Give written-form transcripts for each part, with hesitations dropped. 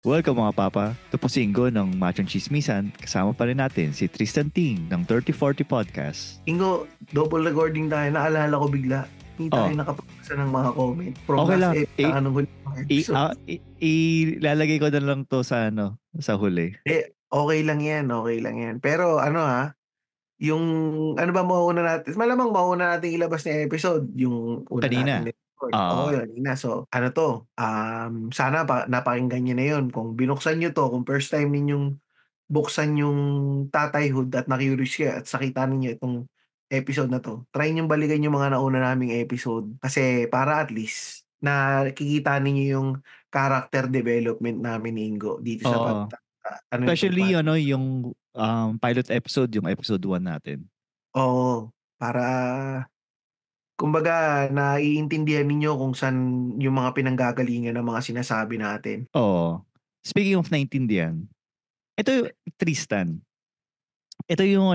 Welcome mga papa. Ito po si Ingo ng Machong Chismisan. Kasama pa rin natin si Tristan Ting ng 3040 Podcast. Ingo, double recording tayo. Naalala ko bigla. Hindi tayo Oh, nakapagpasa ng mga comment from okay last lang. episode. Ilalagay ko na lang to sa huli. Okay lang yan. Okay lang yan. Pero yung ano ba mauna natin? Malamang mauna natin ilabas na episode. Yung una nating Kanina. record. Oo, kanina. So, sana napakinggan nyo na yun. Kung binuksan nyo to, kung first time ninyong buksan yung Tatayhood at na-curious kayo at sakita ninyo itong episode na to, try niyong balikan yung mga nauna naming episode kasi para at least nakikita ninyo yung character development namin ni Ingo dito sa Oo. itong Especially podcast. yung pilot episode, yung episode 1 natin. Oo, para kumbaga naiintindihan ninyo kung saan yung mga pinanggagalingan ng mga sinasabi natin. Oo. Speaking of naintindihan, ito Tristan. Ito yung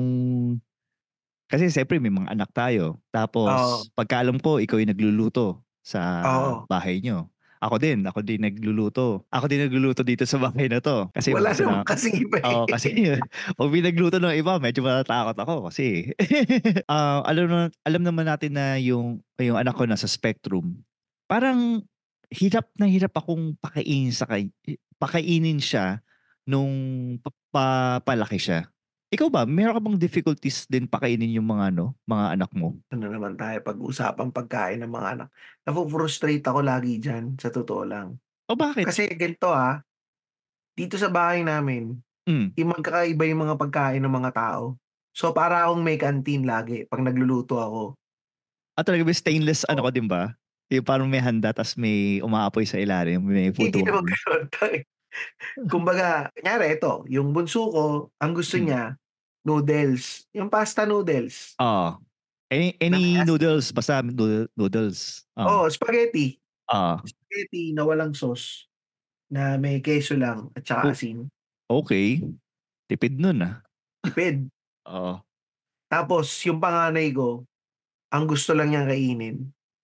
kasi siyempre may mga anak tayo. Oo, Tapos pagkaalam ko, ikaw yung nagluluto sa oo. bahay nyo. Ako din nagluluto. Ako din nagluluto dito sa bahay na to. Kasi Wala kasi naman kasing iba Oo, kasi pag pinagluto ng iba, medyo matatakot ako kasi alam naman natin na yung anak ko nasa spectrum. Parang hirap akong pakainin siya nung palaki siya. Ikaw ba, meron ka bang difficulties din pakainin yung mga anak mo? Ano naman tayo pag-usapang pagkain ng mga anak. Nafu-frustrate ako lagi diyan, sa totoo lang. O bakit? Kasi ganito, dito sa bahay namin, Hmm. magkakaiba yung mga pagkain ng mga tao. So, para akong may canteen lagi 'pag nagluluto ako. Talaga ba stainless Oo. ka din ba? Yung parang may handa tas may umaapoy sa ilalim, may Hindi naman futon. gano'n kumbaga, kunyari ito, yung bunso ko, ang gusto Hmm. niya noodles, yung pasta noodles Oo. na may Any asin. noodles, basta noodles. Oo. Oo, spaghetti. Oo. Spaghetti na walang sauce, na may keso lang at saka O asin. okey. Tipid nun, Tipid. Oo. Tapos yung panganay ko, ang gusto lang niyang kainin,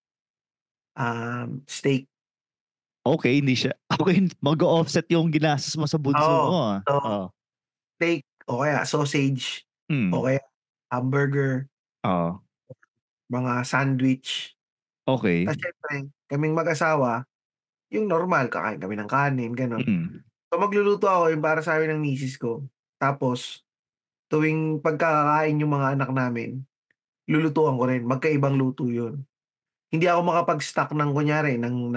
steak. Okey, hindi siya okey, mag-o-offset yung ginastos mo sa bunso Oo. mo, So, Oo. steak o kaya sausage o Hmm. kaya hamburger, Oo. mga sandwich. Okey. Tas siyempre kaming mag-asawa, yung normal kakain kami ng kanin, gano'n. Mm. So, magluluto ako yung para sa'min ng misis ko. Tapos tuwing pagkakakain yung mga anak namin, lulutuan ko rin, magkaibang luto yun. Hindi ako makapag-stock ng kunyari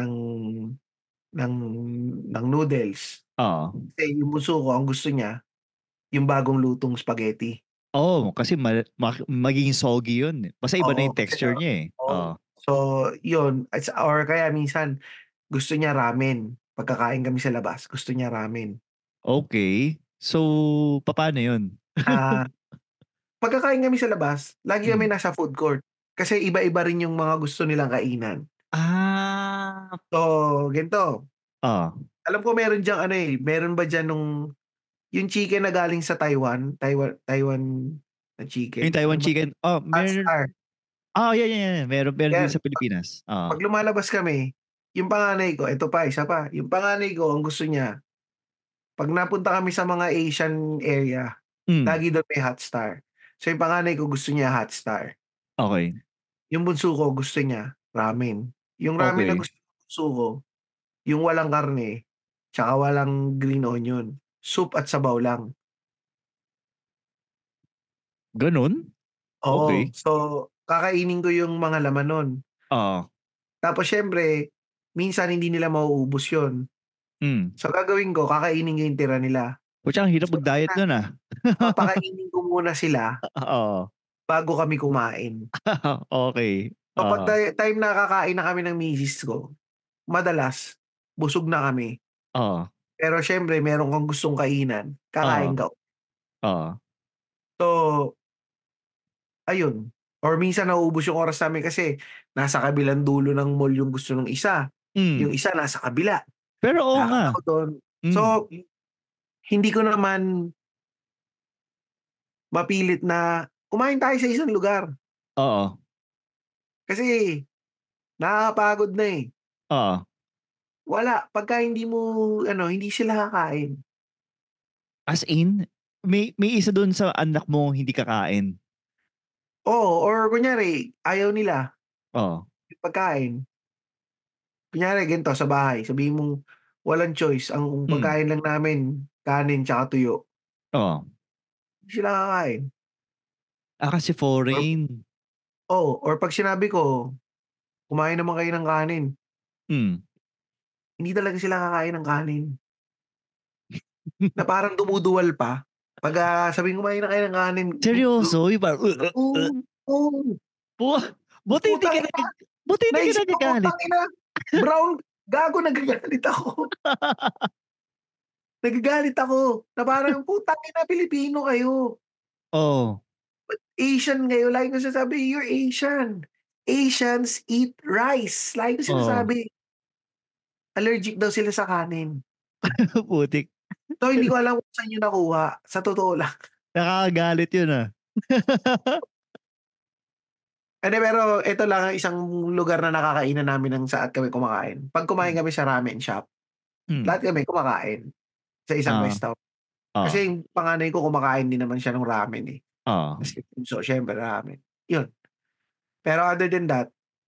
ng ng noodles. Oo. Kasi yung bunso ko ang gusto niya, yung bagong lutong spaghetti. Oo, kasi magiging soggy yun, eh. Basta iba na Oo, yung texture niya, eh. oo. Oo. So, yun or kaya minsan gusto niya ramen. Pagkakain kami sa labas, gusto niya ramen. Okey. So, papaano yun? Ah, Pagkakain kami sa labas, lagi kami Hmm. nasa food court. Kasi iba-iba rin yung mga gusto nilang kainan. Ah. So, ganito, Oo. alam ko meron diyang meron ba diyan yung chicken na galing sa Taiwan, Taiwan na Yung chicken, ano Taiwan ba? chicken, Hot meron. Star. Yan. Meron din Yan, sa Pilipinas. Oo. 'pag lumalabas kami, yung panganay ko eto pa, isa pa, yung panganay ko ang gusto niya 'pag napunta kami sa mga Asian area, Hmm. lagi daw may Hot Star. So, yung panganay ko gusto niya Hot Star. Okey. Yung bunso ko gusto niya ramen. Yung ramen na Okey. gusto ng bunso ko, yung walang karne, tsaka walang green onion, soup at sabaw lang. Gano'n? Oo, Okey. so kakainin ko yung mga laman nun. Oo. Tapos siyempre, minsan hindi nila mauubos yun. Hmm. So gagawin ko, kakainin ko yung tira nila. Pucha, ang hirap So mag-diet nun, papakainin ko muna sila Oo. bago kami kumain. Okey. Kapag Oo. time na kakain na kami ng misis ko, madalas busog na kami. Oo. Pero siyempre meron kang gustong kainan, Oo. kakain ka. Oo. So, ayun. Or minsan nauubos yung oras namin kasi nasa kabilang dulo ng mall yung gusto nung isa, yung Hmm. isa nasa kabila, Pero oo lakad nga. ako dun. So, Hmm. hindi ko naman mapilit na kumain tayo sa isang lugar Oo. kasi nakakapagod na, eh. Oo. wala, pagka hindi mo ano, hindi sila kakain. As in, may isa dun sa anak mo hindi kakain? Oo, or kunyari ayaw nila Oo, yung pagkain. Kunyari ganito sa bahay, sabihin mong walang choice, ang hmm, pagkain lang namin kanin tsaka tuyo, oo. hindi sila kakain. Kasi Or foreign. or 'pag sinabi ko, "Kumain naman kayo ng kanin." Hmm. Hindi talaga sila kakain ng kanin, na parang dumuduwal pa. Pagka sabihing kumain na kayo ng kanin, Seryoso? Yung parang, oo, oo, Bu buti hindi ka putang ina, buti hindi ka naisip ko nagagalit. putang ina, brown gago nagagalit ako. Nagagalit ako na parang, "Putang ina Pilipino kayo, Oo, Asian kayo." Lagi ko sinasabi, "You're Asian. Asians eat rice." Lagi ko oo. sinasabi, allergic daw sila sa kanin. Putik. So, hindi ko alam kung saan niyo nakuha, sa totoo lang. Nakakagalit yun, Hindi, pero ito lang ang isang lugar na nakakainan namin ng saan kami kumakain. 'Pag kumain Hmm, kami sa ramen shop, hmm. lahat kami kumakain sa isang Ah, restaurant. oo, Kasi yung panganay ko kumakain din naman siya ng ramen, eh. oo. Kasi so, siyempre ramen, yun. Pero other than that,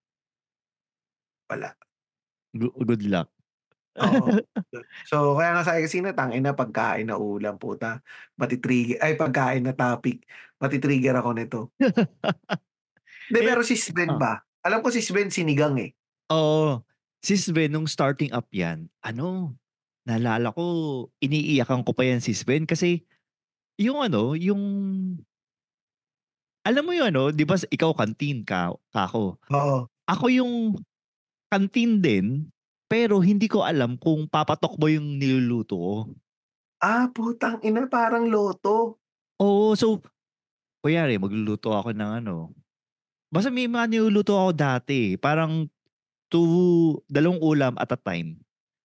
wala. Good luck. Oo, yun. So, kaya nga sabi ko sa'yo, tangina pagkain na ulam puta ay pagkain na topic, mati-trigger ako nito. Hindi, Eh, pero si Sven ah, ba, alam ko si Sven sinigang, eh. oo. Si Sven nung starting up yan, naalala ko iniiyakan ko pa yan si Sven kasi yung alam mo yung 'di ba ikaw canteen kako. Oo. Ako yung canteen din, pero hindi ko alam kung papatok ba yung niluluto ko. Putang ina parang loto. Oo, so kunyari magluluto ako ng basta may mga niluluto ako dati, parang 2 ulam at a time.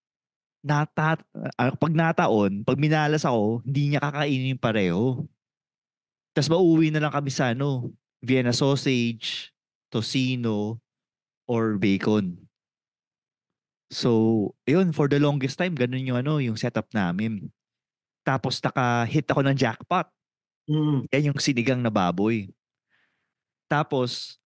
'Pag nataon, 'pag minalas ako, hindi niya kakainin yung pareho. Tas mauuwi na lang kami sa Vienna sausage, tocino, or bacon. So, ayun for the longest time gano'n yung yung setup namin. Tapos naka-hit ako ng jackpot, Mm, yan yung sinigang na baboy. Tapos,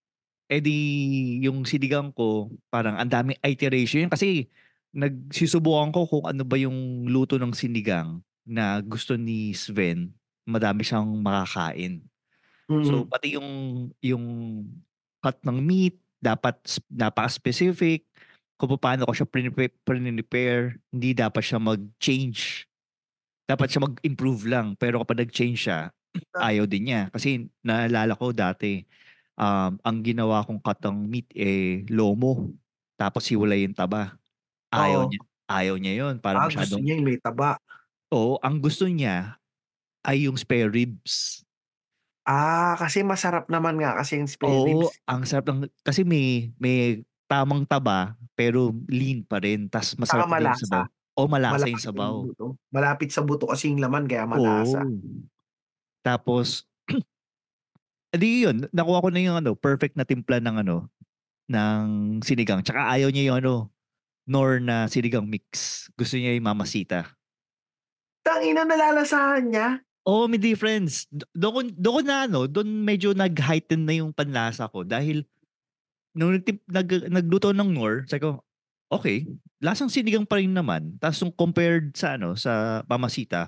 yung sinigang ko parang ang daming iteration yun kasi nagsusubukan ko kung ano ba yung luto ng sinigang na gusto ni Sven, madami siyang makakain. So, mm. pati yung cut ng meat dapat napaka-specific, kung paano ko siya prepare, hindi dapat siya mag-change. Dapat siya mag-improve lang, pero kapag nag-change siya, ayaw din niya. Kasi naalala ko dati, ang ginawa kong cut ng meat, lomo, tapos hiwalay yung taba. Ayaw Oo. niya ayaw niya yun, parang Gusto masyadong niya yung may taba. oo, ang gusto niya ay yung spare ribs. Kasi masarap naman nga kasi yung spare Oo, ribs, ang sarap kasi may tamang taba, pero lean pa rin ta's tsaka masarap din yung malasa. sabaw. Oo, malasa yung Malapit yung sabaw. buto. Malapit sa buto kasi yung laman kaya malasa. Oo. Tapos, yun, nakuha ko na yung perfect na timpla ng ng sinigang. Tsaka ayaw niya yung nor na sinigang mix. Gusto niya yung mamasita. Tangina nalalasahan niya? Oo, may difference. Doon ko na doon medyo nag-heighten na yung panlasa ko dahil nung nagluto ng nor, sabi ko, "Okey, lasang sinigang pa rin naman." Ta's nung compared sa sa mamasita,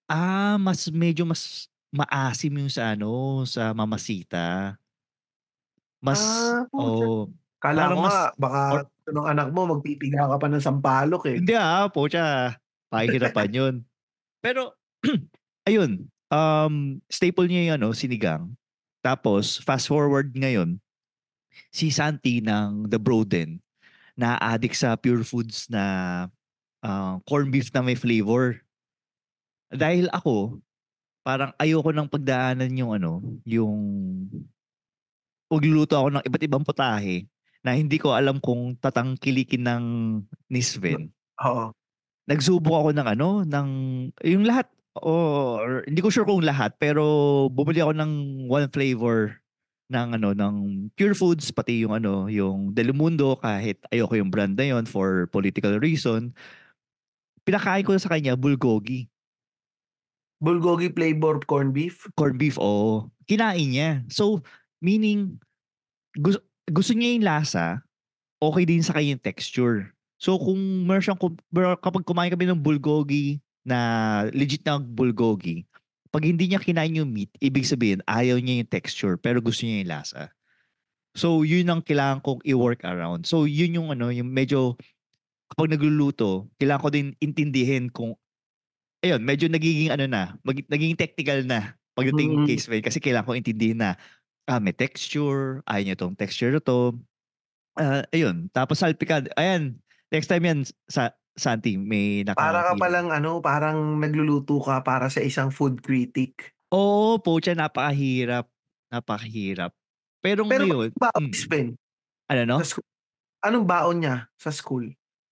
mas maasim yung sa sa mamasita. Putya. Oo, Akala parang ko nga mas baka or gusto nung anak mo magpipiga ka pa ng sampalok, eh. hindi, putya pahihirapan yun. Pero ayun, staple niya yung sinigang. Tapos fast forward ngayon, si Santi ng The Broden na-a-addict sa Pure Foods na, corned beef na may flavor. Dahil ako, parang ayoko ng pagdaanan yung yung magluluto ako ng iba't ibang putahe na hindi ko alam kung tatangkilikin ng ni Sven. Oo. Nagsubok ako ng yung lahat or hindi ko sure kung lahat pero bumili ako ng one flavor ng Pure Foods, pati yung yung Del Mundo, kahit ayoko yung brand na yon for political reason, pinakain ko sa kanya bulgogi. Bulgogi flavor corned beef? Corned beef, oo. Kinain niya. So, meaning, gusto niya yung lasa, okay din sa kanya yung texture. So, kung meron siyang, kapag kumain kami ng bulgogi, na legit na bulgogi, pag hindi niya kinain yung meat, ibig sabihin, ayaw niya yung texture, pero gusto niya yung lasa. So, yun ang kailangan kong i-work around. So, yun yung yung medyo, kapag nagluluto, kailangan ko din intindihin kung, ayun, medyo nagiging nagiging technical na pagdating Mm. case file kasi kailangan ko intindihin na, may texture, ayaw niya tong texture na to. Ayun, tapos salpicad, ayan, next time yan, Santi, may Para ka nakakita. palang ano, parang nagluluto ka para sa isang food critic. Oo, pucha, napakahirap. Napakahirap. Pero Pero ngayon, baon ni Sven ano no? sa school? Anong baon niya sa school?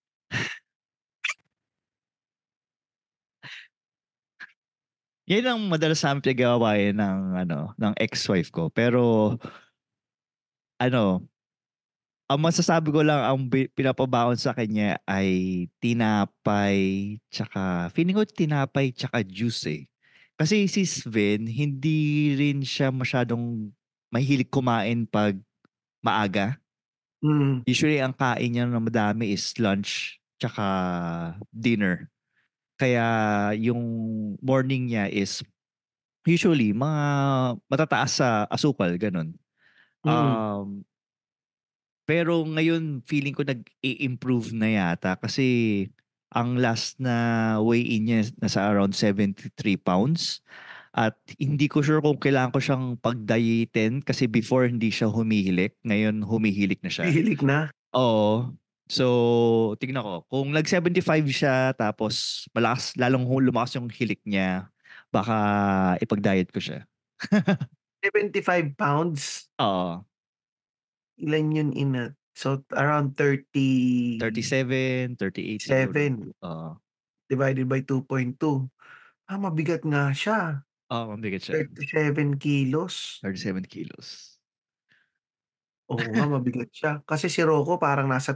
Yan ang madalas namin pinag-aawayan ng ex-wife ko. Pero, ano, ang masasabi ko lang, ang pinapabaon sa kanya ay tinapay, tsaka, feeling ko tinapay, tsaka juice eh. Kasi si Sven, hindi rin siya masyadong mahilig kumain pag maaga. Mm. Usually, ang kain niya na madami is lunch, tsaka dinner. Kaya yung morning niya is usually mga matataas sa asukal, ganun. Mm. Um, pero ngayon feeling ko nag-i-improve na yata kasi ang last na weigh-in niya nasa around 73 pounds. At hindi ko sure kung kailangan ko siyang pag-dietin kasi before hindi siya humihilik. Ngayon humihilik na siya. Hihilig na? Oo. So, tignan ko. Kung nag-75 siya tapos lalong lumakas yung hilik niya, baka ipag-diet ko siya. 75 pounds? Oo. Ilan yun so around 37 37, 38 siguro. Oo. divided by 2.2. Mabigat nga siya. Oo, mabigat siya. 37 kilos. 37 kilos. Oo nga, mabigat siya. Kasi si Rocco parang nasa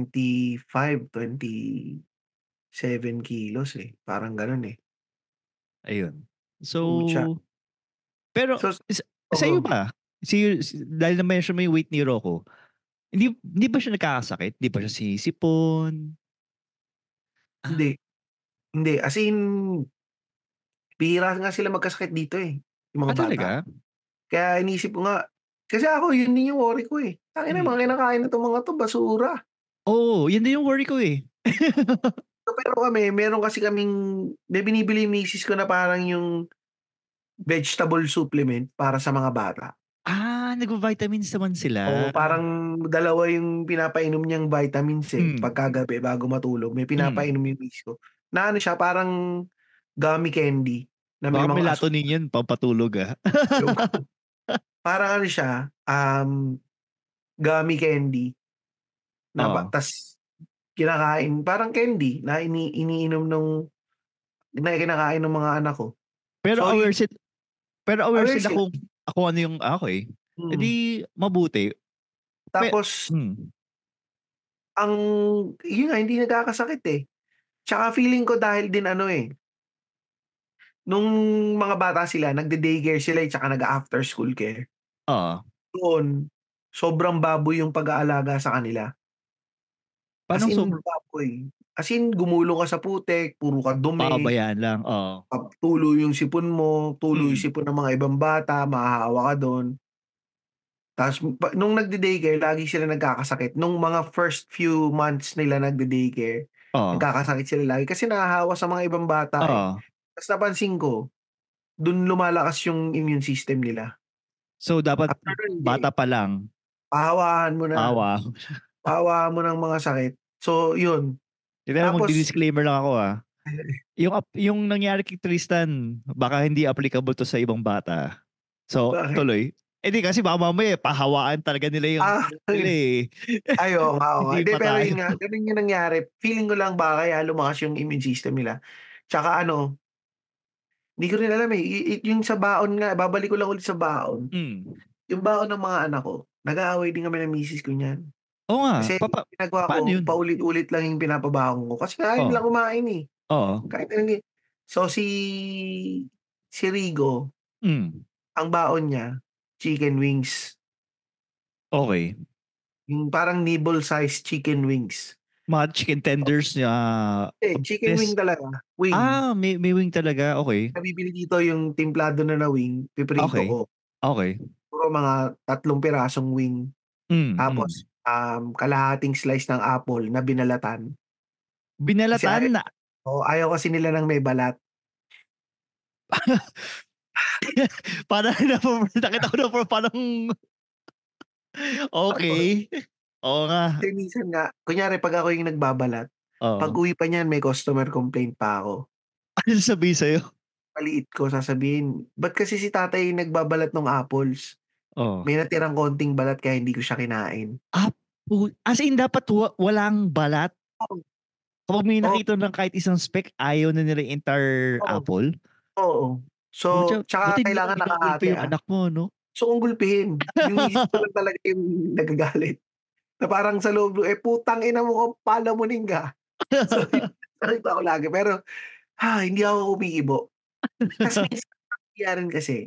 25, 27 kilos eh. Parang ganun eh. Ayun. Pucha. So, pero So, sa iyo oo. ba? Dahil na-mention mo yung weight ni Rocco, hindi ba siya nagkakasakit? Hindi ba siya sinisipon? Ah, Hindi, hindi. As in, bihira nga sila magkasakit dito eh, yung mga bata. talaga? Kaya iniisip ko nga, kasi ako yun din yung worry ko eh. Tangina, Hmm. mga kinakain nitong mga 'to basura. Oo, yun din yung worry ko eh. So, pero meron kasi kaming may binibili yung misis ko na parang yung vegetable supplement para sa mga bata. Nagva-vitamins naman Oo, sila. parang dalawa yung pinapainom niyang vitamins eh, Hmm, pagka gabi bago matulog may hmm. pinapainom yung misis ko, na ano siya parang gummy candy na may Baka mga melatonin asukal. yun pampatulog, ah. Ewan ko. Parang ano siya, gummy candy na Oo. ta's kinakain parang candy na iniinom na kinakain ng mga anak ko. Pero So aware yun, sila pero aware aware sila sila. kung ano yung okay. Eh, Mm. di mabuti. Tapos Hmm. ang yun nga hindi nagkakasakit eh. Tsaka feeling ko dahil din ano eh, nung mga bata sila nagde-daycare sila, tsaka nag-a-after school care. Oo. Doon, sobrang baboy yung pag-aalaga sa kanila. As Paanong in baboy. As in gumulong ka sa putek, puro ka dumi, papabayaan lang, oo. tulo yung sipon mo, tulo yung Hmm, sipon ng mga ibang bata, mahahawa ka dun. Ta's nung nagde-daycare lagi sila nagkakasakit. Nung mga first few months nila nagde-daycare, oo, nagkakasakit sila lagi kasi nahahawa sa mga ibang bata eh. oo. Ta's napansin ko, dun lumalakas yung immune system nila. So, dapat After nun bata hindi, pa lang, pahawahan mo na, awa. pahawahan mo ng mga sakit. So yun, Teka, tapos magdi-disclaimer lang ako, ah. Yung nangyari kay Tristan, baka hindi applicable 'to sa ibang bata. So, bakit? tuloy? Eh, di kasi baka mamaya pahawaan talaga nila yung Ah, nila, eh. ay oo nga, oo nga. Hindi Hindi pa pero tayo. yun nga, ganun yung nangyari. Feeling ko lang baka kaya lumakas yung immune system nila. Tsaka ano, di ko rin alam, eh, yung sa baon nga, babalik ko lang ulit sa baon. Hmm. yung baon ng mga anak ko, nag-aaway din kami ng misis ko niyan. Oo nga, Kasi ginagawa ko, paano yun? paulit-ulit lang yung pinapabaon ko kasi ayaw Oo, nilang kumain, eh. oo, Kahit anong so si Rigo, hmm, ang baon niya, chicken wings. okey. Yung parang nibble size chicken wings. Mga chicken tenders niya, Chicken wing best talaga, wing. may wing talaga, okey. Nabibili dito yung timplado na wing, piprito Okey, ko. okey. Siguro mga 3 pirasong wing, tapos, Hmm. kalahating slice ng apple na binalatan. Kasi Binalatan na ayaw kasi nila ng may balat. parang nakita ko na parang Tapos okey. Oo nga, kasi minsan nga kunyari 'pag ako yung nagbabalat, oo. pag-uwi pa niyan may customer complaint pa ako. Ano sasabihin sa'yo? Maliit ko sasabihin, "Ba't kasi si tatay nagbabalat nung apples? Oh. May natirang konting balat kaya hindi ko siya kinain." Ah, as in dapat walang balat? Oo, Kapag may oo, nakita ng kahit isang speck ayaw na nila yung entire oo, apple? oo. So, Putya, buti tsaka hindi mo kailangan ginugulpe nakahati, yung anak mo 'no? Gusto kong gulpihin, yung misis ko lang talaga yung nagagalit, na parang sa loob, "Putang ina mo kung palamunin ka." So, nakita ko lagi pero, hindi ako umiibo. Tas minsan nahiya rin kasi,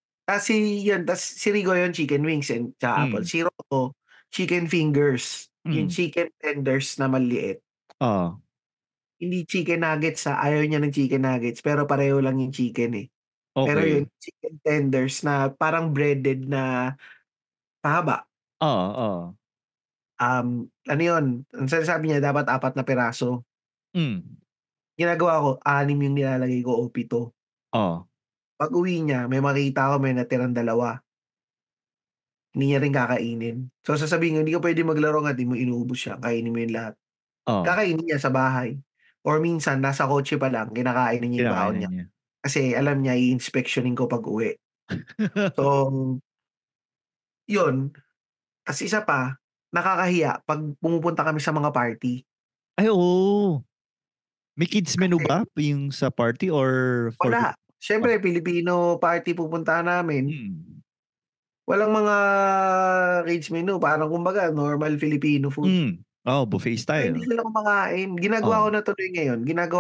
si Rigo yun chicken wings and tsaka apple, Hmm, si Rocco chicken fingers, yung hmm, chicken tenders na maliliit. oo, Hindi chicken nuggets, ayaw niya ng chicken nuggets pero pareho lang yung chicken, eh. Pero yun okey. chicken tenders na parang breaded na pahaba, Oo, oo. ano yun, ang sinasabi niya dapat 4 na piraso. Hmm, Ginagawa ko 6 yung nilalagay ko o 7. oo, Pag-uwi niya may makita ako may natirang 2, hindi niya rin kakainin. So sasabihin ko, "Hindi ka puwedeng maglaro hangga't di mo inuubos yan, kainin mo yung lahat." oo, Kakainin niya sa bahay or minsan nasa kotse pa lang kinakain na niya yung kinakain baon na niya. niya. Kasi alam niya i-inspeksyonin ko pag-uwi. So, yun. Tas isa pa, nakakahiya 'pag pumupunta kami sa mga party. Ay oo, may kids menu Kasi ba yung sa party or for wala, oh, siyempre Filipino party pupuntahan namin. hmm, Walang mga kids menu, parang kumbaga normal Filipino food. oo, buffet So, hindi style. sila kumakain. Ginagawa ko Oo, na tuloy ngayon,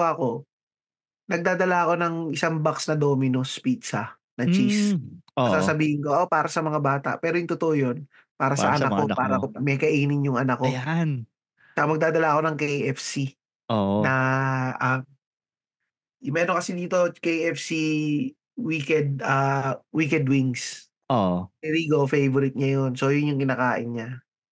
nagdadala ako ng isang box na Domino's pizza na cheese. Tas oo, sasabihin ko, para sa mga bata." Pero yung totoo yun, para para sa sa anak mga ko, anak para mo. may kainin yung anak ko. Ayan, Tsaka magdadala ako ng KFC na, oo, ah, meron kasi dito KFC Wicked Wings. oo. Si Rigo favorite niya yun, so yun yung kinakain niya,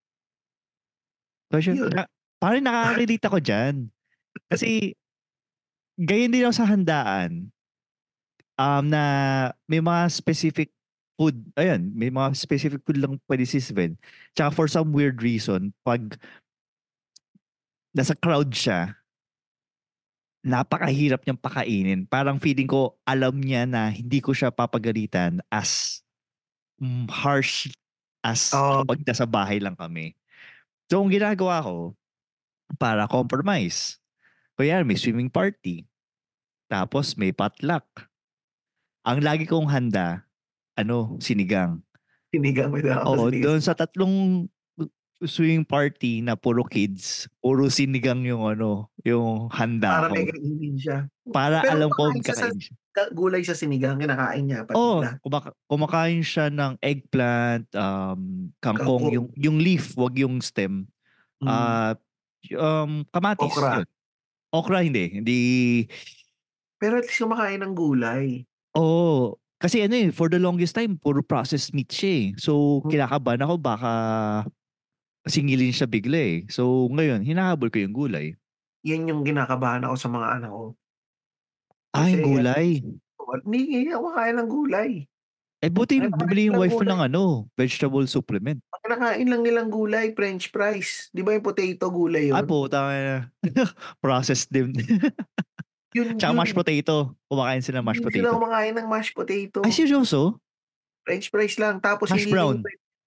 Kasi yun. parang nakaka-relate ako diyan. Kasi gayon din ako sa handaan, na may mga specific food, ayan, may mga specific food lang puwede siswiin. Tsaka for some weird reason 'pag nasa crowd siya, napakahirap niyang pakainin. Parang feeling ko alam niya na hindi ko siya papagalitan as, harsh as Oo, kapag nasa bahay lang kami. So ang ginagawa ko para compromise, kunyari may swimming party, tapos may potluck. Ang lagi kong handa ano, sinigang. sinigang, may dala ako Oo, sinigang. doon sa 3 swimming party na puro kids, puro sinigang yung ano, yung handa Para may ko. kainin siya. Para Pero alam ko kumakain siya sa magkakainin siya. gulay sa sinigang, kinakain niya pati Oo, lahat, kumakain siya ng eggplant, kangkong, kangkong, yung leaf, 'wag yung stem. hmm, At, kamatis, okra. yun. Okra hindi Pero at least kumakain ng gulay. oo. Kasi ano, eh, for the longest time puro processed meat siya, eh. So, Hmm, kinakabahan ako baka singilin siya bigla, eh. So, ngayon hinahabol ko yung gulay. yan yung kinakabahan ako sa mga anak ko. Yung Kasi at gulay. least hindi kumakain ng gulay. Eh, buti Ang kinakain bumili yung nilang wife mo gulay ng ano, vegetable supplement. ang kinakain lang nilang gulay french fries, 'di ba yung potato gulay Ay yun? putang ina. Processed din. Yun Tsaka mashed yun, potato, kumakain sila ng mashed hindi sila potato. kumakain ng mashed Ay potato, seryoso? french fries lang tapos Hash brown?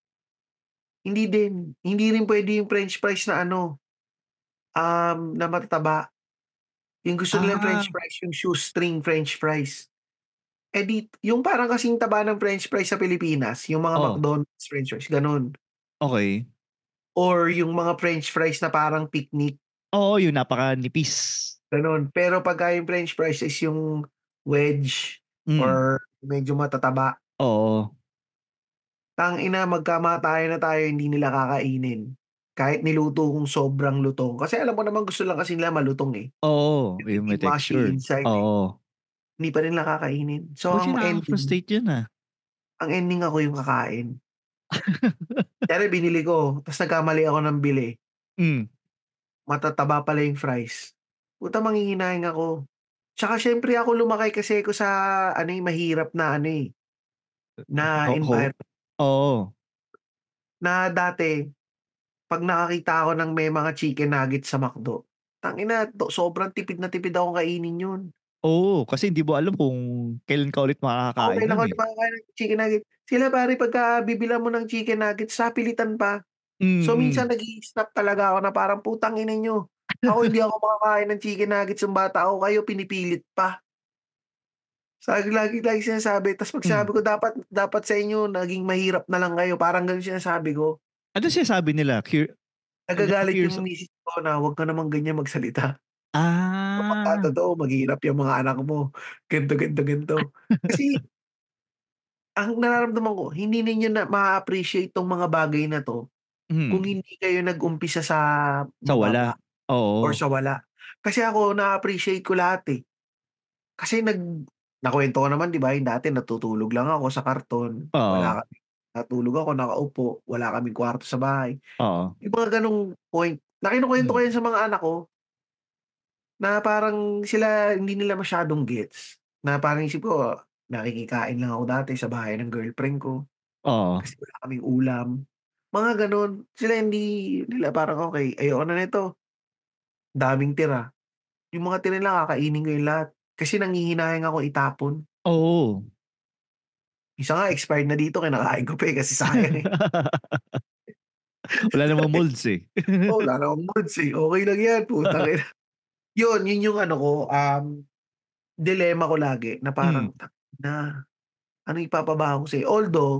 hindi rin puwede yung french fries na ano, na matataba. Yung gusto nilang Ah, french fries yung shoestring french fries. yung parang kasing taba ng french fries sa Pilipinas, yung mga Oh, McDonald's french fries, gano'n. okey. Or yung mga french fries na parang picnic, Oo, yung napakanipis. gano'n. Pero pagka yung french fries is yung wedge Hmm, or medyo matataba, oo. tangina magkamatayan na tayo hindi nila kakainin. Kahit niluto kong sobrang lutong, kasi alam mo naman gusto lang kasi nila malutong, eh, Oo, yung yung hindi may mushy textured. inside, eh, Oo. hindi pa nila kakainin. So Actually, nakaka-frustrate yun, ang ending ako yung kakain. Kunyari binili ko ta's nagkamali ako ng bili, Hmm, matataba pala yung fries, puta manghihinayang ako. Tsaka siyempre ako lumaki kasi ako sa ano, eh, mahirap na ano, eh, na ho environment oo. na dati 'pag nakakita ako ng may mga chicken nuggets sa McDo, tangina sobrang tipid na tipid akong kainin yun. Oo, kasi hindi mo alam kung kailan ka ulit Ako makakakain kailan nun, ka eh. ulit makakain ng chicken nugget. Sila pare pagka bibilhan mo ng chicken nuggets sapilitan pa. So minsan Mm. nag-i-snap talaga ako na parang, "Putang ina niyo, ako hindi ako makakain ng chicken nuggets nung bata ako, kayo pinipilit pa." Lagi sinasabi ta's 'pag Hmm. sinabi ko, "Dapat dapat sa inyo naging mahirap na lang kayo." Parang gano'n sinasabi ko. Ano sinasabi nila? Nagagalit Nagkaka-curious. yung misis ko na, "Wag ka naman ganyan magsalita. Ah, Kapagka totoo maghihirap yung mga anak mo, ganito, ganito, ganito." Kasi ang nararamdaman ko hindi ninyo na maa-appreciate 'tong mga bagay na 'to kung hmm, hindi kayo nag-umpisa sa sa wala. mababa or Oo, sa wala. Kasi ako na-appreciate ko lahat, eh. Kasi nakuwento ko naman 'di ba yung dati natutulog lang ako sa karton, oo, natulog ako nakaupo, wala kaming kwarto sa bahay. oo, Yung mga gano'ng point na kinukuwento ko hmm, yan sa mga anak ko na parang sila hindi nila masyadong gets, na parang isip ko nakikikain lang ako dati sa bahay ng girlfriend ko oo, kasi wala kaming ulam, mga gano'n. Sila hindi nila parang, "Okey ayoko na nito, daming tira." Yung mga tira nila kakainin ko yung lahat kasi nanghihinayang ako itapon. oo. Minsan nga expired na dito kinakain ko pa, eh, kasi sayang, eh. Wala namang molds, eh. Oo, wala namang mods, eh, okey lang yan putang ina. Yun yung ano ko, dilemma ko lagi na Hmm, parang, "Tangina, anong ipapabaon ko sa'yo?" Although,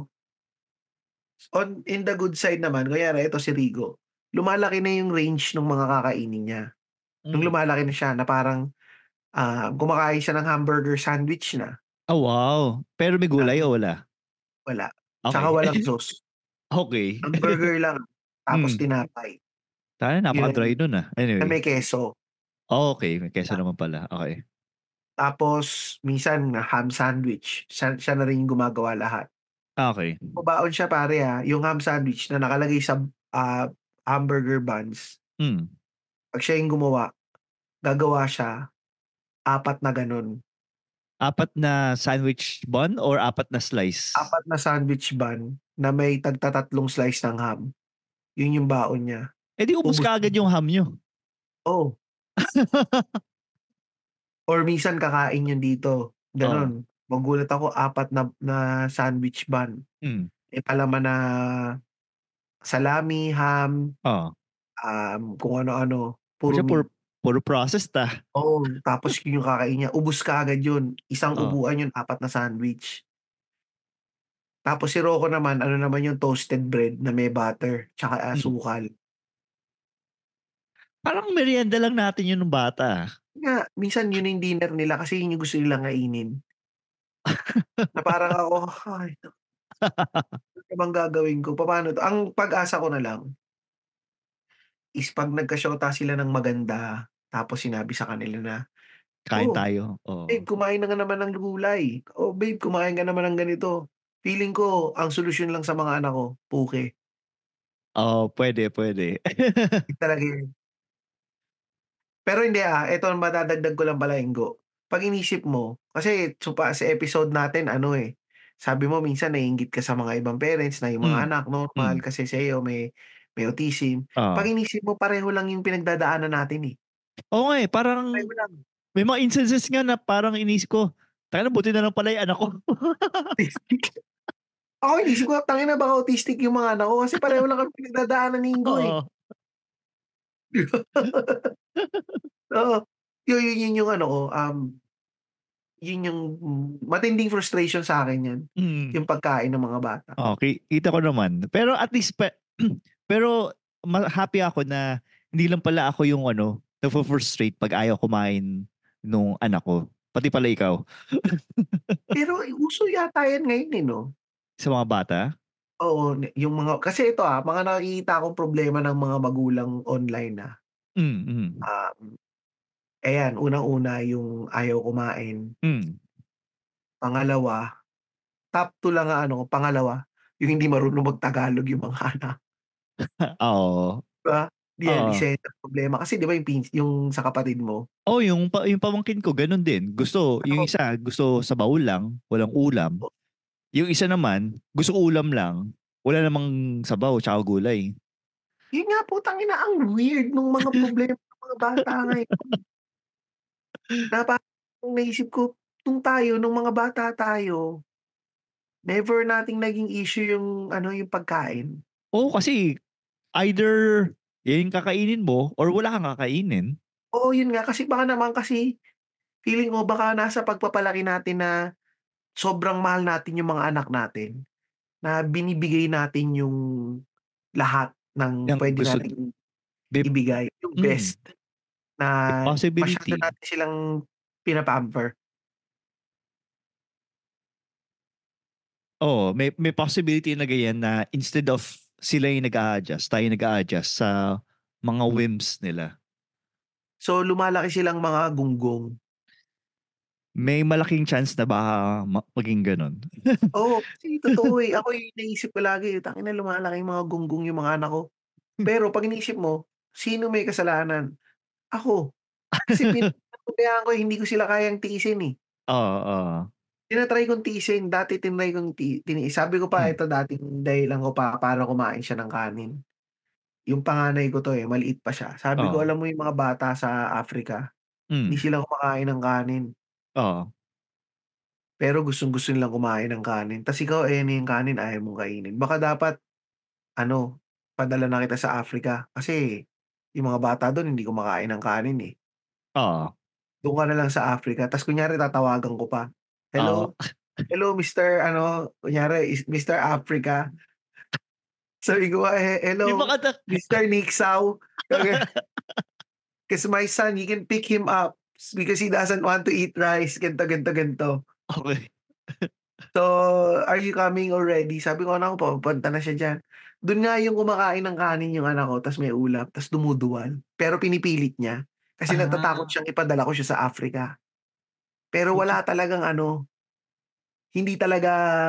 in the good side naman kunyari ito si Rigo, lumalaki na yung range nung mga kakainin niya. Nung hmm. lumalaki na siya na parang, kumakain siya ng hamburger sandwich na, Oh, wow. Pero may gulay ng o wala? wala, tsaka Okey. walang sauce. Okey. Hamburger lang tapos Hmm, tinapay, sana yun lang napaka-dry yun, nun, na Anyway, may keso. okey, may keso naman pala, okey. Tapos minsan ham sandwich, siya na rin yung gumagawa lahat. Okey. Baon siya pare, yung ham sandwich na nakalagay sa, ah, hamburger buns, Hmm. 'pag siya yung gumawa, gagawa siya 4 na gano'n, Apat na sandwich bun or apat na slice? 4 na sandwich bun na may tagtatatlong slice ng ham, yun yung baon niya. Eh, di ubos Ubos kaagad yung ham niyo. oo, or minsan kakain yun dito, Oo, gano'n. Magugulat ako 4 na na sandwich bun, hmm, may palaman na salami, ham, oo. kung ano-ano, puro Siya meat. puro processed, Oo, tapos yun yung kakain niya, ubos kaagad yun, isang Oo, upuan yun, 4 na sandwich. Tapos si Rocco naman ano naman yung toasted bread na may butter tsaka hmm. asukal. Parang meryenda lang natin yun nung bata, Nga minsan yun yung dinner nila kasi yun yung gusto nilang kainin, na parang ako, "Ay ano na bang gagawin ko, papaano 'to?" Ang pag-asa ko na lang is 'pag nagka-shota sila ng maganda, tapos sinabi sa kanila na, kain "Oh, tayo, babe oo. kumain ka naman ng gulay. Oh, babe kumain ka naman ng ganito." Feeling ko ang solusyon lang sa mga anak ko, puke. Oo, puwede. Yun talaga yun. Pero hindi, eto madadagdag ko lang pala, Enggo. 'Pag inisip mo, kasi sa episode natin ano, sabi mo minsan naiinggit ka sa mga ibang parents na yung mga Hmm, anak normal hmm, kasi sa'yo may autism. oo. 'Pag inisip mo pareho lang yung pinagdadaanan natin, eh, Oo nga, parang pareho lang. may mga instances nga na parang iniisip ko, "Tangina buti na lang pala yung anak ko." Ako inisip ko, tangina baka autistic yung mga anak ko kasi pareho lang kami pinagdadaanan ni Enggo, eh. Oo, Oo, yun yung ano ko, Yun yung matinding frustration sa'kin yan, Mm. yung pagkain ng mga bata. Kita ko naman. Pero at least pero happy ako na hindi lang pala ako yung ano, nafo-frustrate 'pag ayaw kumain nung anak ko, pati pala ikaw. Pero uso yata yan ngayon, eh, 'no? Sa mga bata? Oo, yung mga kasi ito, mga nakikita kong problema ng mga magulang online, Mm. ayan, unang-una yung ayaw kumain, Hmm. pangalawa, top 2 lang ang ano ko, pangalawa, yung hindi marunong mag-Tagalog yung mga anak, Oo. 'di ba? Yan, Oo. isa yan sa problema kasi 'di ba yung sa kapatid mo, Yung pamangkin ko gano'n din. Yung ano isa gusto sabaw lang, walang ulam. Yung isa naman gusto ulam lang, wala namang sabaw tsaka gulay. yun nga putang-ina ang weird nung mga problema ng mga bata ngayon. Na parang naisip ko, nung mga bata tayo, never nating naging issue yung ano, yung pagkain. Kasi either yan yung kakainin mo or wala kang kakainin. Oo, yun nga kasi baka naman kasi feeling ko baka nasa pagpapalaki natin na sobrang mahal natin yung mga anak natin, na binibigay natin yung lahat ng Yang puwede gusto nating may ibigay, yung hmm, best na may masyado possibility. natin silang pina-pamper. May possibility na ganyan na instead of sila yung nag-a-adjust, tayo nag-a-adjust sa mga whims nila. So, lumalaki silang mga gunggong. May malaking chance na baka maging gano'n. Oo, kasi totoo, eh. Ako yung iniisip ko lagi, tangina lumalaki yung mga gunggong yung mga anak ko. Pero 'pag iniisip mo, sino may kasalanan? Ako. Kasi pinapabayaan ko, eh, hindi ko sila kayang tiisin, eh. Oo. Tina-try kong tiisin, dati tinry kong tiniis. Sabi ko pa Hmm. ito dating dahilan ko pa para kumain siya ng kanin. Yung panganay ko 'to, eh, maliit pa siya. Sabi ko, Oo. "Alam mo yung mga bata sa Africa, hindi Hmm. sila kumakain ng kanin, Oo. pero gustong-gusto nilang kumain ng kanin. Tas ikaw, ayan yung kanin ayaw mong kainin. Baka dapat ano, padala na kita sa Africa kasi yung mga bata dun hindi kumakain ng kanin, eh. Oo. Dun ka na lang sa Africa." Tas kunyari tatawagan ko pa, Oo. "Hello, hello Mister ano," kunyari is Mister Africa. Sabi ko, Yung hello mga Mister Nixaw, cause my son you can pick him up because he doesn't want to eat rice, ganito, ganito, ganito. okey. So, are you coming already? Sabi ko, naku pupunta na siya diyan. Dun nga yung kumakain ng kanin yung anak ko tas may ulam tas dumuduwal, pero pinipilit niya kasi natatakot Ah, siyang ipadala ko siya sa Africa. Pero pucha wala talagang ano, hindi talaga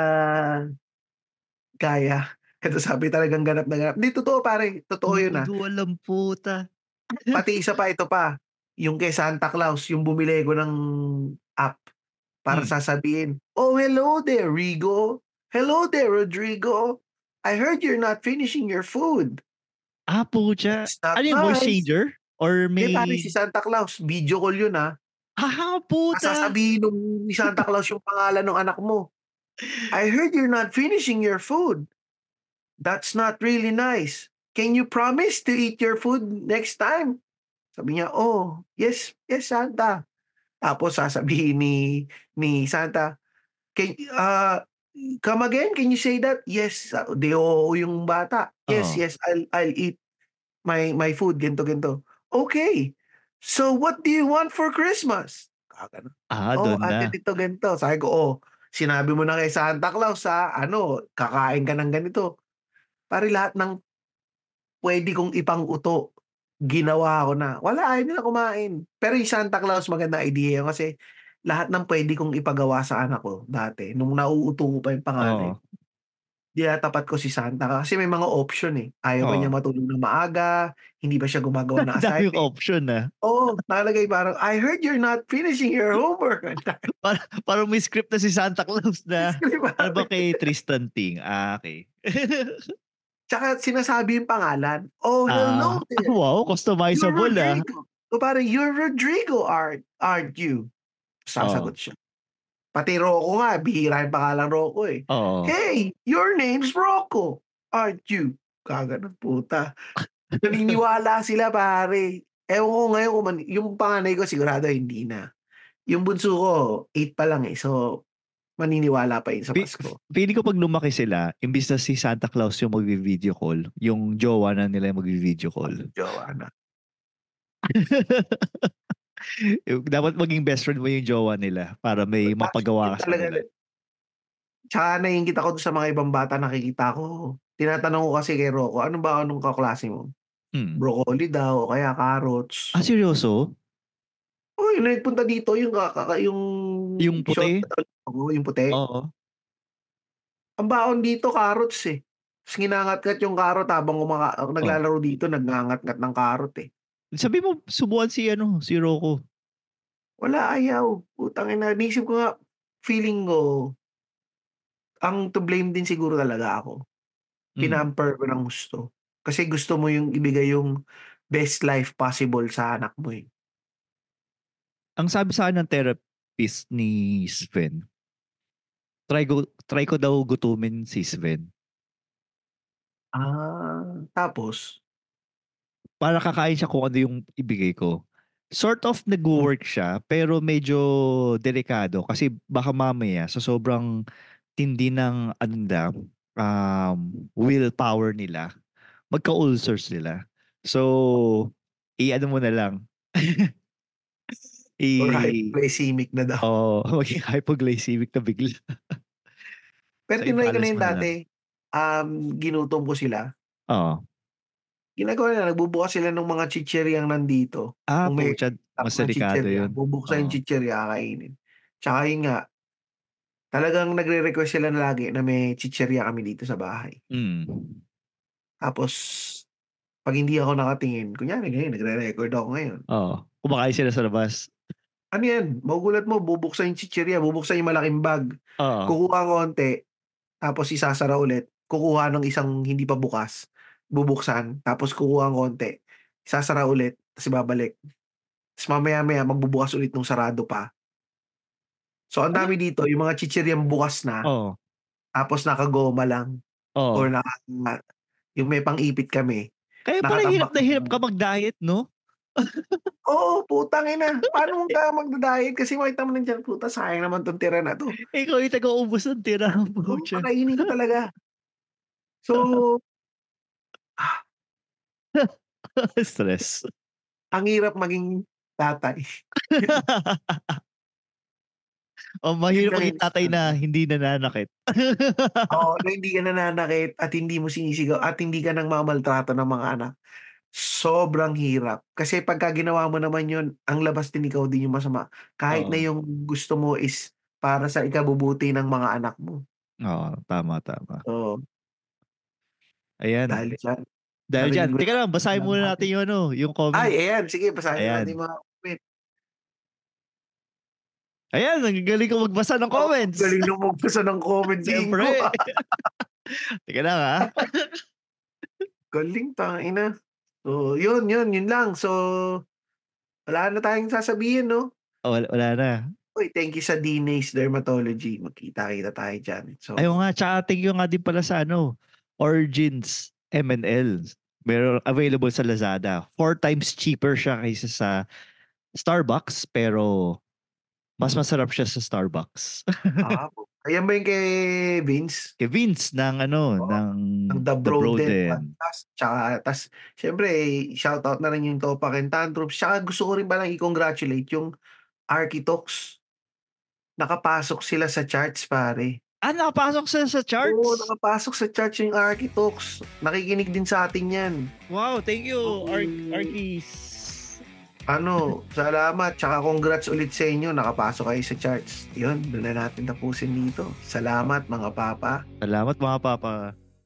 kaya. Ito sabi talagang ganap na ganap. Hindi totoo pare, totoo yun, dumuduwal ang puta. Pati isa pa, ito pa, yung kay Santa Claus, yung bumili ko ng app para Hmm. sasabihin, "Oh, hello there, Rigo. Hello there, Rodrigo. I heard you're not finishing your food. Pucha. That's not Ano yun, voice nice." changer or 'Di pare may si Santa Claus, video call yun, tas puta! sasabihin ni Santa Claus yung pangalan nung anak mo, "I heard you're not finishing your food. That's not really nice. Can you promise to eat your food next time?" Sabi niya, "Oh, yes, yes, Santa." Tapos sasabihin ni Santa, "Come again? Can you say that?" "Yes." 'Di oo yung bata. "Yes, Oo. yes, I'll eat my food, ganito, ganito." "Okay. So what do you want for Christmas?" Gaganon. "Oh, Dun na. ganito, ganito." Sabi ko, "Oh, sinabi mo na kay Santa Claus, ano, kakain ka ng ganito." Pare lahat ng puwede kong ipang-uto, ginawa ko na. Wala, ayaw nila kumain. Pero yung Santa Claus magandang idea yun kasi lahat ng puwede kong ipagawa sa anak ko dati nung nauuto ko pa yung panganay, Oo. tinatapat ko si Santa kasi may mga option, eh. Ayaw ba niyang Oo. matulog ng maaga, hindi ba siya gumagawa ng Ang daming assignment. option, Oo, nakalagay parang, "I heard you're not finishing your homework." Parang may script na si Santa Claus na Di ba? ano ba kay Tristan Ting? Okey. Tsaka sinasabi yung pangalan, "Oh, hello there, Wow, you're customizable, Rodrigo." O parang, "You're Rodrigo, aren't you?" Oo. Sasagot siya. Pati Rocco nga bihira yung pangalang Rocco, eh. Oo. "Hey, your name's Rocco, aren't you?" Gaganon, puta. Naniniwala sila pare. Ewan ko ngayon kung yung panganay ko sigurado hindi na. Yung bunso ko 8 pa lang, eh. So, maniniwala pa yun sa Pasko. Feeling ko 'pag lumaki sila, imbis na si Santa Claus yung magvi-video call, yung jowa na nila yung magvi-video call. Jowa na. Dapat maging best friend mo yung jowa nila para may Actually, mapagawa yun ka sa talaga kanila. tsaka naiinggit ako dun sa mga ibang bata nakikita ko. Tinatanong ko kasi kay Rocco, "Ano ba anong kaklase mo?" Hmm. Broccoli daw o kaya carrots. Seryoso? Oo, yung nagpunta dito yung yung Yung short puti? oo, yung puti. Oo. Ang baon dito carrots, eh. Ta's nginangat-ngat yung carrot habang Oh. naglalaro dito nagngangat-ngat ng carrot, eh. Sabi mo subukan si ano, si Rocco. Wala, ayaw. Putang ina, iniisip ko nga, feeling ko, ang to blame din siguro talaga ako. Hmm. Pinamper ko ng gusto. Kasi gusto mo yung ibigay yung best life possible sa anak mo, eh. Ang sabi sa'kin ng therapist ni Sven, try ko daw gutumin si Sven. Tapos? Para kakain siya kung ano yung ibigay ko. Sort of Hmm, nagwo-work siya, pero medyo delikado kasi baka mamaya sa sobrang tindi ng ano nila, willpower nila, magka-ulcers sila. So, i-ano mo na lang, or i hypoglycemic na daw. oo, maging hypoglycemic na bigla. Pero So, tinry ko na i-balance yun mo na lang. dati, ginutom ko sila. Oo. Ginagawa nila nagbubukas sila ng mga chichiryang nandito, kung may Pucha, stock mas ng delikado chichirya, yun. bubuksan yung Oo. chichirya, kakainin. Tsaka yun nga, talagang nagre-request sila na lagi na may chichirya kami dito sa bahay. Mm. Tapos 'pag hindi ako nakatingin, kunyari ngayon nagre-record ako ngayon, Oo. Kumakain sila sa labas. ano yan, magugulat mo bubuksan yung chichirya, bubuksan yung malaking bag, Oo. kukuha ng konti, tapos isasara ulit, kukuha ng isang hindi pa bukas, bubuksan, tapos kukuha ng konti, isasara ulit, ta's ibabalik. Ta's mamaya-maya magbubukas ulit nung sarado pa. So, ang Ano dami dito yung mga chichiryang bukas na, oo. tapos nakagoma lang or Oo. yung may pang-ipit kami, Kaya pala hirap nakatambak na hirap ka lang. mag-diet 'no? Oo, putang ina, paano ka magda-diet kasi makita mo nandiyan, "Puta sayang naman 'tong tira na 'to." Ikaw yung taga-ubos ng tira, Oo, pucha. kakainin ko talaga. So, ah, Stress. ang hirap maging tatay. Yun Mahirap lang maging yung tatay na hindi nananakit. oo, na hindi ka nananakit at hindi mo sinisigaw at hindi ka nangmamaltrato ng mga anak. Sobrang hirap. Kasi pagka ginawa mo naman yun, ang labas din ikaw din yung masama. Kahit na Oo. yung gusto mo is para sa ikabubuti ng mga anak mo. Oo, tama, tama. Oo, Ayan, dahil diyan, dahil diyan narinig mo teka lang basahin na muna natin. natin yung ano, yung Ay, comments. ayan sige basahin na natin Ayan. yung mga comment. Ayan, ang gagaling ko magbasa ng Oo, ang comments. galing ng magbasa ng comment Ingo, Siyempre. Teka lang, galing tangina. So, yun lang. So, wala na tayong sasabihin 'no? Wala na. Uy, thank you sa Dinays Dermatology, magkita-kita tayo diyan. So, Ayun nga, tsaka thank you nga din pala sa ano, Origins M&L. Meron available sa Lazada. 4 times cheaper siya kaysa sa Starbucks, pero mas masarap siya sa Starbucks. ayan ba yung kay Vince? Kay Vince ng ano, Oo, ng ng The The Broden Broden. Podcast, tas siyempre shoutout na rin yung Topak and Tantrums, tsaka gusto ko rin palang i-congratulate yung Architox. Nakapasok sila sa charts pare. Nakapasok sila sa Oo, charts? nakapasok sa charts yung Architox. Nakikinig din sa atin 'yan. Wow, thank you, Oo. Arkies. Salamat tsaka congrats ulit sa inyo nakapasok kayo sa charts. Yun, dun na natin tapusin dito. Salamat mga papa. Salamat mga papa.